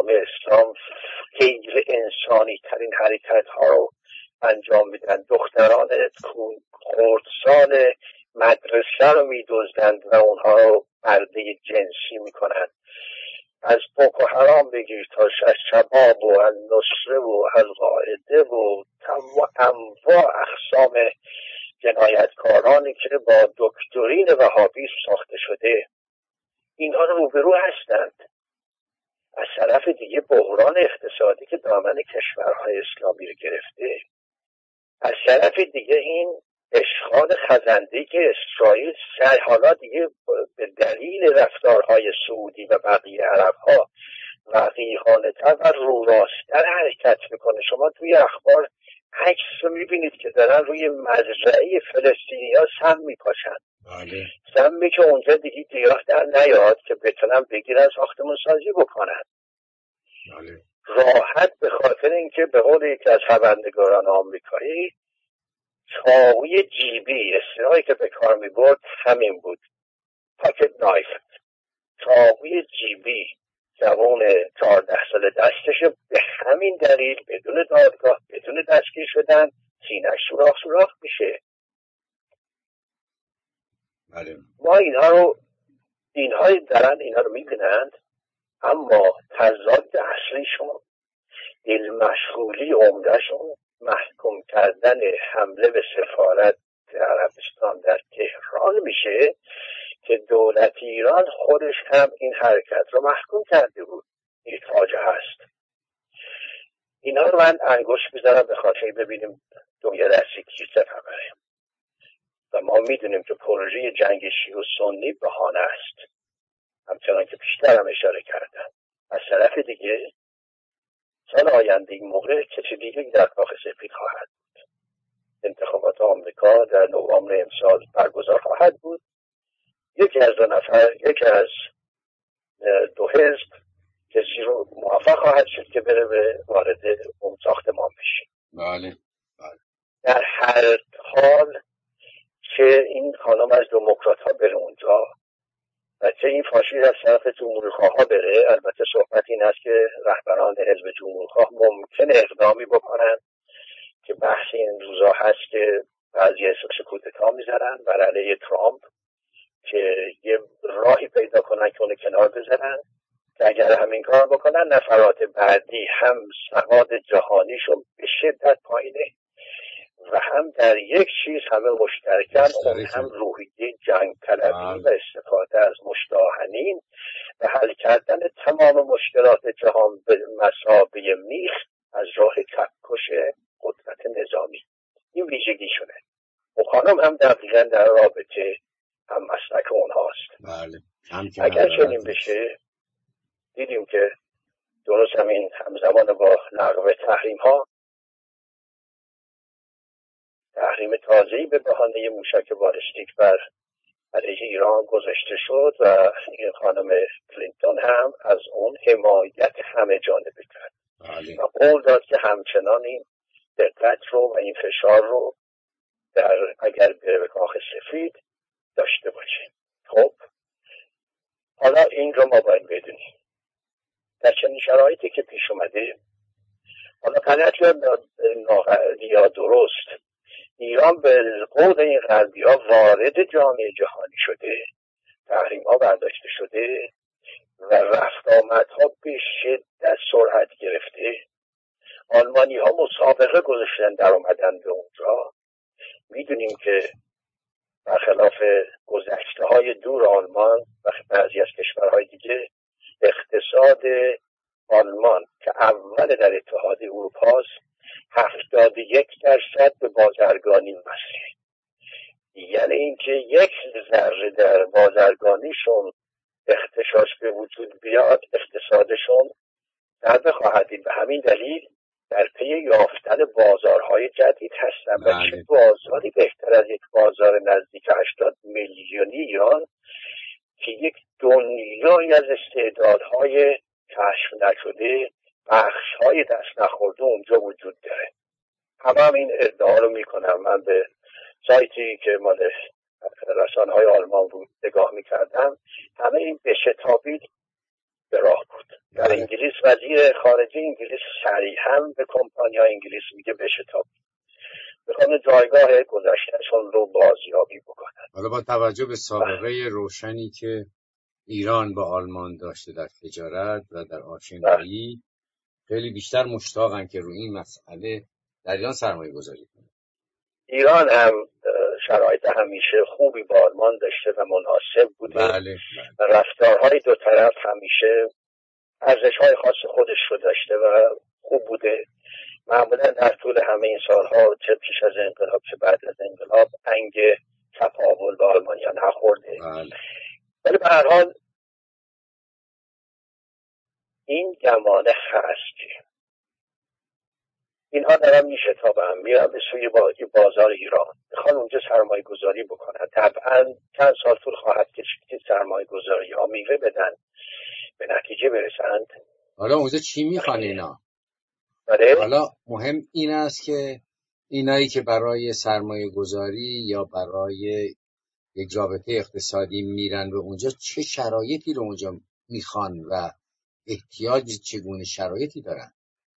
اسلام غیر انسانی ترین حرکت ها رو انجام میدن. دختران خردسال مدرسه رو میدزدند و اونها رو برده جنسی میکنند. از بوکو حرام بگیر تا شباب و النصره و القاعده و انواع اقسام جنایتکارانی که با دکترین وهابی ساخته شده، اینها روبرو هستند. از طرف دیگه بحران اقتصادی که دامن کشورهای اسلامی رو گرفته، از طرف دیگه این اشغال خزنده‌ای که اسرائیل حالا دیگه به دلیل رفتارهای سعودی و بقیه عربها وقیحانه‌تر و روراست‌تر حرکت میکنه. شما توی اخبار عکس رو میبینید که دارن روی مزرعه فلسطینی‌ها سم میپاشن. سمی که اونجا دیگه گیاه در نیاد که بتونن بگیرن ساختمون سازی بکنن. راحت به خاطر اینکه به قول یکی از خبرنگاران آمریکایی چاقوی جیبی، اصطلاحی که به کار میبرد همین بود، پاکت نایف، چاقوی جیبی جوان 14 ساله دستش، به همین دلیل بدون دادگاه بدون دستگیر شدن سینه‌اش سوراخ میشه. ما اینها دارن اینا رو میبینند، اما تضاد اصلیشون دل مشغولی عمدهشون محکوم کردن حمله به سفارت عربستان در تهران میشه که دولت ایران خودش هم این حرکت رو محکوم کرده بود. این فاجعه هست. اینا رو من انگشت میذارم به خاطر ببینیم دنیا دستی کی چه خبره. و ما میدونیم که پروژه جنگ شیعه و سنی بهانه است، همچنان که پیشتر هم اشاره کردم. از طرف دیگه سال آینده این موقع کسی دیگه در کاخ سفید خواهد بود. انتخابات آمریکا در نوامبر امسال برگزار خواهد بود. یکی از دو حزب کسی رو موفق خواهد شد که بره به وارد اون ساختمان بشه. بله. در هر حال که این خانم از دموکرات ها بره اونجا و چه این فاشیست از طرف جمهوری‌خواه ها بره، البته صحبت این است که رهبران حزب جمهوری‌خواه ممکن اقدامی بکنن که بحث این روزا هست که بعضی احساس کودتا میذارن بر علیه ترامپ که یه راهی پیدا کنن که اونو کنار بذارن، که اگر همین کار بکنن نفرات بعدی هم سواد جهانیشون به شدت پایینه و هم در یک چیز همه مشترکن، اون هم روحیه جنگ طلبی و استفاده از مشتاهنین و حل کردن تمام مشکلات جهان به مثابه میخ از راه کپکش قدرت نظامی. این ویژگی شده. و خانم هم دقیقا در رابطه هم مسلک اونهاست. بله. اگر چنین بشه دیدیم که درست همین همزمان با لغو تحریم تازه‌ای به بهانه موشک بالستیک بر علیه ایران گذاشته شد و این خانم کلینتون هم از اون حمایت همه جانبه کرد و قول داد که همچنان این دقت رو و این فشار رو اگر به کاخ سفید داشته باشه. خب حالا این رو ما باید بدونیم در چنین شرایطی که پیش اومده، حالا غلط یا درست، ایران به قول این غربی ها وارد جامعه جهانی شده، تحریم ها برداشته شده و رفت آمد ها به شدت سرعت گرفته. آلمانی ها مسابقه گذاشتن در اومدن به اونجا. میدونیم که برخلاف گذشته های دور آلمان و بعضی از کشورهای دیگه، اقتصاد آلمان که اول در اتحادیه اروپا است 71% به بازرگانی وصله. یعنی اینکه یک ذره در بازرگانیشون اختشاش به وجود بیاد اقتصادشون ضربه خواهد دید. به همین دلیل در پی یافتن بازارهای جدید هستن و چه بازاری بهتر از یک بازار نزدیک 80 میلیونی ایران که یک دنیای از استعدادهای کشف نشده، بخش‌های دست نخورده اونجا وجود داره. همه این ادعا رو میکنم. من به سایتی که مال رسانه‌های آلمان بود نگاه میکردم، همه این به شتابی به راه بود. در انگلیس وزیر خارجه انگلیس صریحا به کمپانیا انگلیس میگه بشتاب، میخوام جایگاه گذشتهشون رو بازیابی بکنن. حالا با توجه به سابقه روشنی که ایران با آلمان داشته در تجارت و در آشنایی، خیلی بیشتر مشتاقن که روی این مسئله در ایران سرمایه گذاری کنه. ایران هم شرایط همیشه خوبی با آلمان داشته و مناسب بوده. بله. و رفتارهای دو طرف همیشه ارزش‌های خاص خودش رو داشته و خوب بوده. معمولا در طول همه این سالها، چه پیش از انقلاب چه بعد از انقلاب، انگ تفاول به آلمانیا نخورده. ولی به هر حال این گمانه هست که اینها دارن میشتابن، میرن به سوی بازار ایران، میخوان اونجا سرمایه گذاری بکنن. طبعا چند سال طول خواهد کشید که سرمایه گذاری ها میوه بدن، به نتیجه برسند. حالا اونجا چی میخوان اینا؟ بله؟ حالا مهم این است که اینایی که برای سرمایه گذاری یا برای یک رابطه اقتصادی میرن به اونجا، چه شرایطی رو اونجا میخوان و احتیاج چگونه شرایطی دارن؟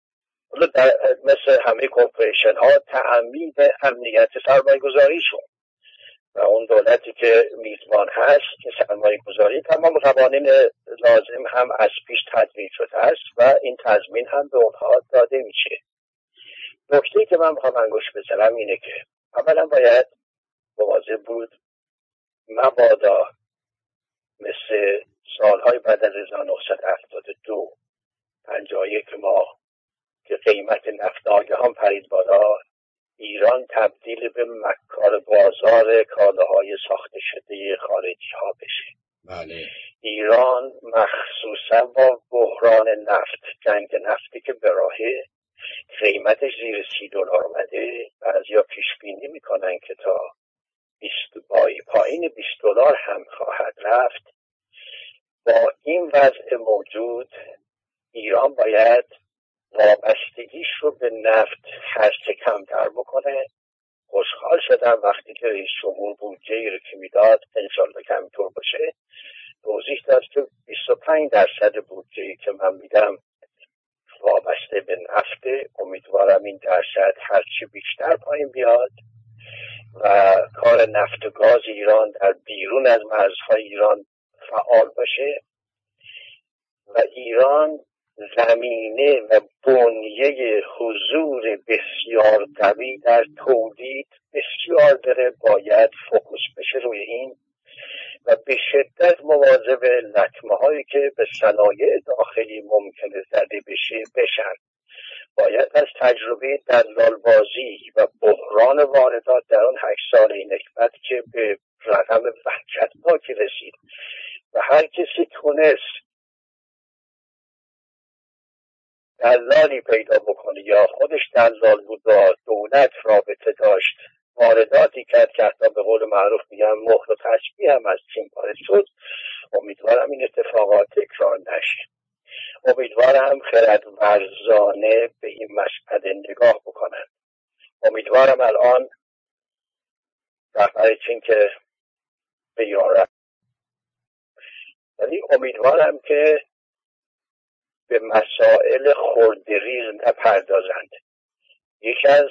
مثل همه کورپوریشن ها تأمین امنیت سرمایه گذاریشون و اون دولتی که میزبان هست که سرمایه گذاری تمام قوانین لازم هم از پیش تدوین شده است و این تضمین هم به اونها داده میشه. نکته‌ای که من میخوام انگوش بزنم اینه که اولا باید مواظب بود مبادا مثل سالهای بعد از 1972 51 ماه که قیمت نفت ناگهان پرید بالا، ایران تبدیل به مکار بازار کالاهای ساخته شده خارجی ها بشه. بله. ایران مخصوصا با بحران نفت، جنگ نفتی که به راهه، قیمتش زیر $30 اومده. بعضیا پیش بینی میکنن که تا پایین $20 هم خواهد رفت. با این وضع موجود ایران باید وابستگیش رو به نفت هرچه کمتر بکنه. خوشحال شدم وقتی که رئیس جمهور بودجه‌ای رو که میداد، انشالله که همینطور باشه، توضیح داد که 25% بودجه‌ای که من میدم وابسته به نفت. امیدوارم این درصد هرچی بیشتر پایین بیاد و کار نفت و گاز ایران در بیرون از مرزهای ایران فعال باشه و ایران زمینه و بنیه حضور بسیار قوی در تولید بسیار داره. باید فوکوس بشه روی این و به شدت مواظب لطمه هایی که به صنایع داخلی ممکنه زده بشه بشن. باید از تجربه دلالبازی و بحران واردات در اون 8 سال نکبت که به رقم وحشتناکی رسید و هر کسی تونست دلالی پیدا بکنه یا خودش دلال بود و دولت رابطه داشت، وارداتی کرد که حتی به قول معروف میگن مهر و تشبیه هم از چین وارد شد. امیدوارم این اتفاقات تکرار نشه. امیدوارم خردورزانه به این مشهد نگاه بکنن. امیدوارم الان رهبر چین که به ایران رفت، ولی امیدوارم که به مسائل خردریز نپردازند. یکی از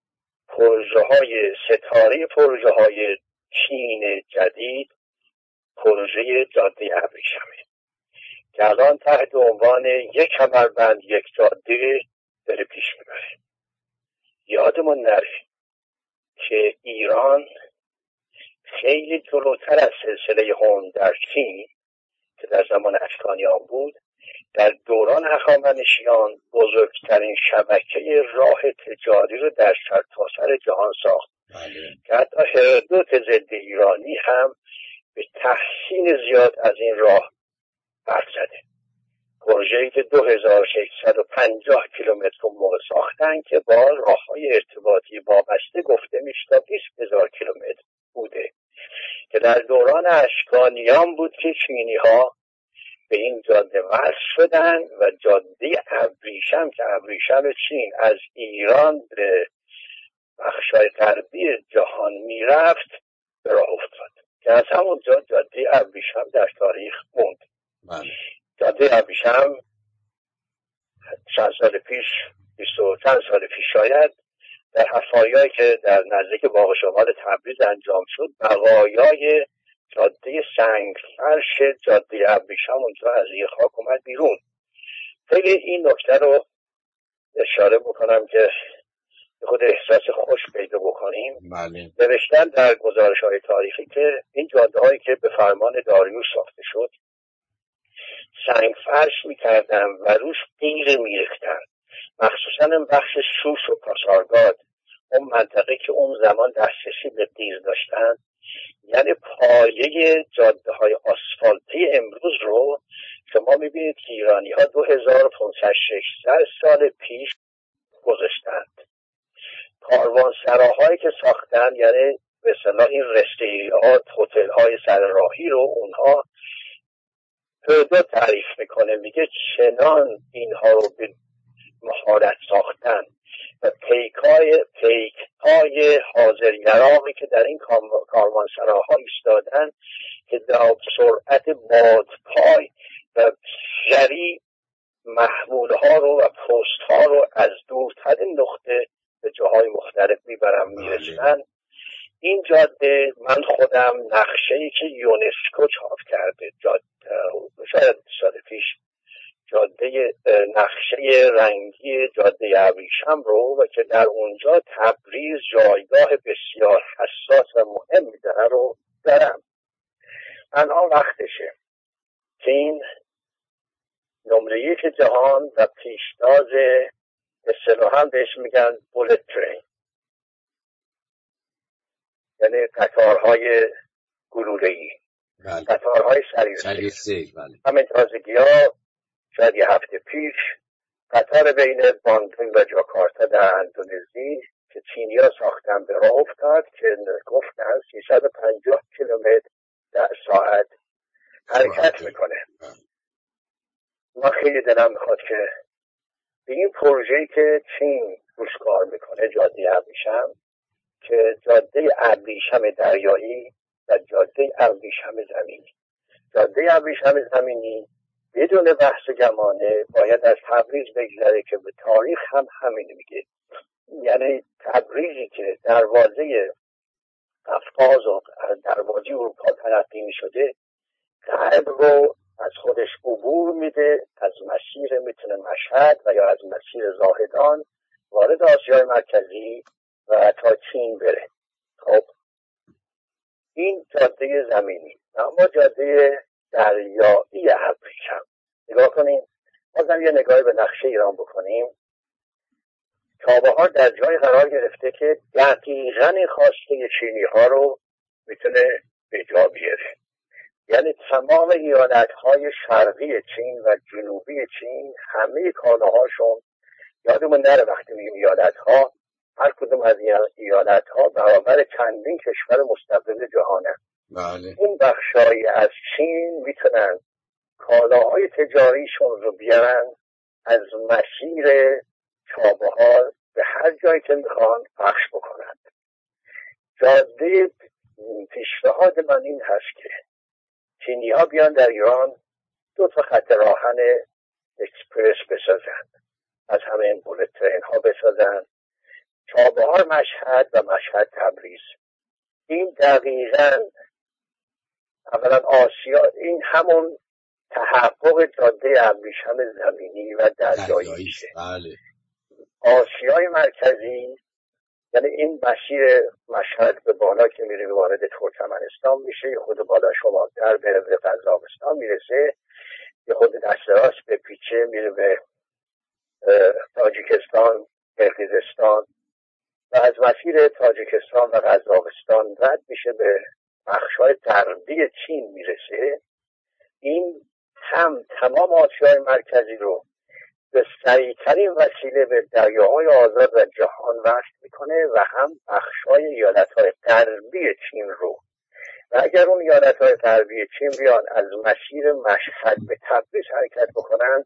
ستاره پروژه های چین جدید پروژه جاده ابریشمه که الان تحت عنوان یک کمربند یک جاده داره پیش میبره. یادمون نره که ایران خیلی جلوتر از سلسله هون در چین که در زمان اشکانیان بود، در دوران هخامنشیان بزرگترین شبکه راه تجاری رو در سرتاسر جهان ساخت که حتی هرودوت ضد ایرانی هم به تحسین زیاد از این راه حرف زده. پروژه‌ای که 2650 کیلومتر رو موقع ساختن که با راه‌های ارتباطی وابسته گفته میشه تا 20,000 کیلومتر بوده که در دوران اشکانیان بود که چینی‌ها به این جاده وصل شدن و جاده ابریشم که ابریشم چین از ایران به بخشای غربی جهان میرفت به راه افتاد که از همونجا جاده ابریشم در تاریخ موند. جاده ابریشم چند سال پیش 20 و چند سال پیش شاید در حفاریایی که در نزدیک باغ شمال تبریز انجام شد بقایای جاده سنگفرش جاده ابریشم اونجا از زیر خاک اومد بیرون. خیلی این نکته رو اشاره بکنم که خود احساس خوش پیدا بکنیم. نوشتن در گزارش‌های تاریخی که این جاده‌هایی که به فرمان داریوش ساخته شد سنگ فرش می‌کردن و روش قیر می‌ریختن، مخصوصاً بخش شوش و پاسارگاد، اون منطقه که اون زمان دسترسی به قیر داشتن، یعنی پایه جاده‌های آسفالتی امروز رو شما می‌بینید که ایرانی‌ها 2500-600 سال پیش گذاشتند. کاروانسراهایی که ساختن، یعنی به اصطلاح این رستوری‌ها، هتل‌های سر راهی رو اونها دو تعریف میکنه، میگه چنان اینها رو به مهارت ساختن و پیک‌های حاضرگرامی که در این کاروانسراها ایستادن که در سرعت بادپای و جری محمولها رو و پست‌ها رو از دورترین نقطه به جاهای مختلف میبرن میرسن. این جاده من خودم نقشه‌ای که یونسکو چاپ کرده، جاده شاید سال پیش، جاده نقشه رنگی جاده ابریشم رو، و که در اونجا تبریز جایگاه بسیار حساس و مهمی داره رو دارم. الان وقتشه که این نمره 1 جهان و پیشتاز اصطلاحاً بهش میگن بولت ترین، یعنی قطارهای گلوله‌ای، قطارهای سریع سیر، همین تازگی ها شاید یه هفته پیش قطار بین باندون و جاکارتا در اندونزی که چینی‌ها ساختن به راه افتاد که گفتن 350 کیلومتر در ساعت حرکت میکنه. من خیلی دلم میخواد که به این پروژه‌ای که چین روش کار میکنه، جاده ابریشم، که جاده ابریشم دریایی و جاده ابریشم زمینی، جاده ابریشم زمینی بدون بحث گمانه باید از تبریز بگذره که به تاریخ هم همین میگه. یعنی تبریزی که دروازه قفقاز و دروازه اروپا تلقی میشده، غرب رو از خودش عبور میده، از مسیر میتونه مشهد و یا از مسیر زاهدان وارد آسیای مرکزی و تا چین بره. خب این جاده زمینی. اما جاده دریایی ابریشم نگاه کنیم، بازم یه نگاهی به نقشه ایران بکنیم. چابهار در جای قرار گرفته که دقیقاً خواسته چینی ها رو میتونه به جا بیاره. یعنی تمام ایالت‌های شرقی چین و جنوبی چین همه کالاهاشون، یادمون نره وقتی میگیم ایالت‌ها، هر کدوم از ایالت‌ها برابر چندین کشور مستقل جهانه. بله. این بخشایی از چین میتونن کالاهای تجاریشون رو بیارن از مسیر چابهار به هر جایی که میخوان پخش بکنن. جاده پیشنهاد من این هست که چینی ها بیان در ایران 2 خط راهن اکسپرس بسازن، از همه این بولت ترین ها بسازن، چابهار مشهد و مشهد تبریز. این دقیقاً اولا آسیا، این همون تحقق جاده ابریشم زمینی و دریایی میشه. بله. آسیای مرکزی، یعنی این مسیر مشهد به بالا که میره وارد ترکمنستان میشه، یه خود بالا شمالتر به قزاقستان میرسه، یه خود دست راست به پیچه میره به تاجیکستان، قرقیزستان و از مسیر تاجیکستان و قزاقستان رد میشه به بخش‌های غربی چین میرسه. این هم تمام آسیای مرکزی رو به سریع‌ترین وسیله به دریاهای آزاد و جهان وصل میکنه و هم بخش‌های ایالت‌های غربی چین رو. و اگر اون ایالت‌های غربی چین بیان از مسیر مشهد به تبریز حرکت بکنن،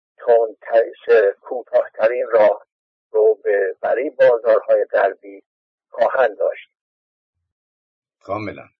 کوتاه‌ترین راه رو برای بازارهای غربی خواهند داشت. کاملا.